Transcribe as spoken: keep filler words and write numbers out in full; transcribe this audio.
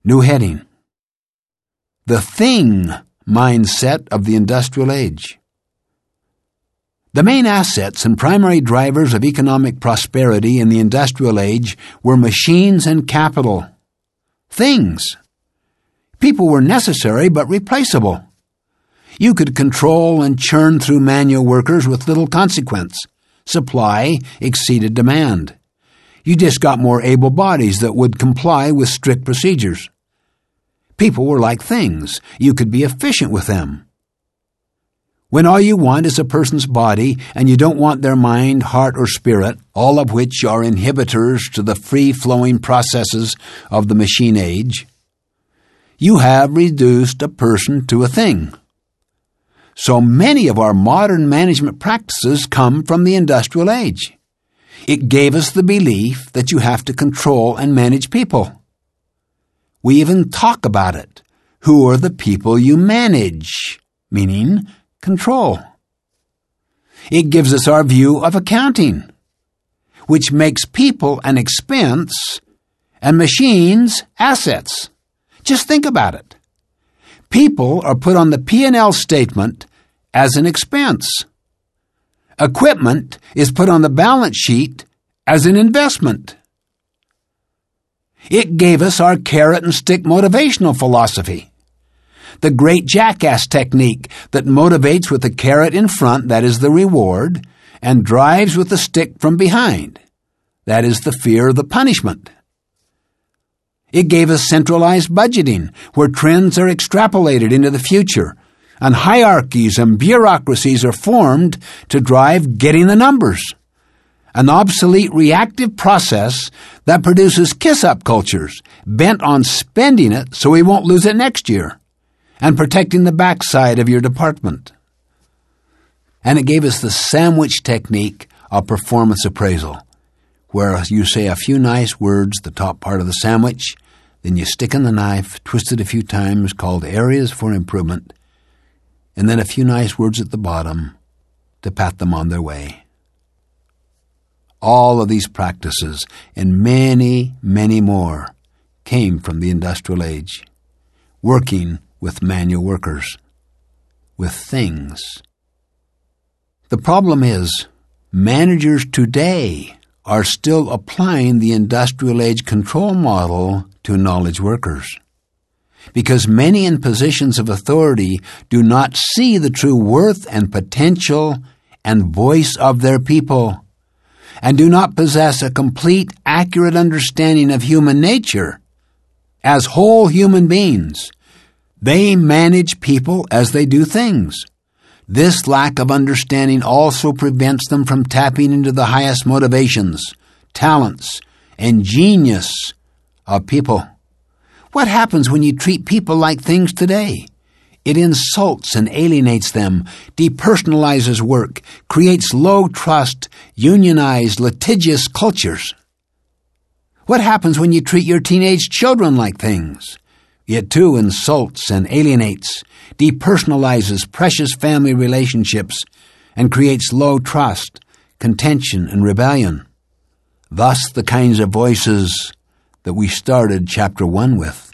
New heading: The Thing Mindset of the Industrial Age. The main assets and primary drivers of economic prosperity in the industrial age were machines and capital. Things. People were necessary but replaceable. You could control and churn through manual workers with little consequence. Supply exceeded demand. You just got more able bodies that would comply with strict procedures. People were like things. You could be efficient with them. When all you want is a person's body and you don't want their mind, heart, or spirit, all of which are inhibitors to the free-flowing processes of the machine age, you have reduced a person to a thing. So many of our modern management practices come from the industrial age. It gave us the belief that you have to control and manage people. We even talk about it. Who are the people you manage? Meaning control. It gives us our view of accounting, which makes people an expense and machines assets. Just think about it. People are put on the P and L statement as an expense. Equipment is put on the balance sheet as an investment. It gave us our carrot and stick motivational philosophy, the great jackass technique that motivates with the carrot in front, that is the reward, and drives with the stick from behind, that is the fear of the punishment. It gave us centralized budgeting, where trends are extrapolated into the future, and hierarchies and bureaucracies are formed to drive getting the numbers. An obsolete reactive process that produces kiss-up cultures, bent on spending it so we won't lose it next year, and protecting the backside of your department. And it gave us the sandwich technique of performance appraisal, where you say a few nice words, the top part of the sandwich, then you stick in the knife, twist it a few times, called areas for improvement, and then a few nice words at the bottom to pat them on their way. All of these practices, and many, many more, came from the industrial age, working with manual workers, with things. The problem is, managers today are still applying the industrial age control model to knowledge workers, because many in positions of authority do not see the true worth and potential and voice of their people, and do not possess a complete, accurate understanding of human nature as whole human beings. They manage people as they do things. This lack of understanding also prevents them from tapping into the highest motivations, talents, and genius of people. What happens when you treat people like things today? It insults and alienates them, depersonalizes work, creates low trust, unionized, litigious cultures. What happens when you treat your teenage children like things? It too insults and alienates, depersonalizes precious family relationships, and creates low trust, contention, and rebellion. Thus the kinds of voices that we started chapter one with.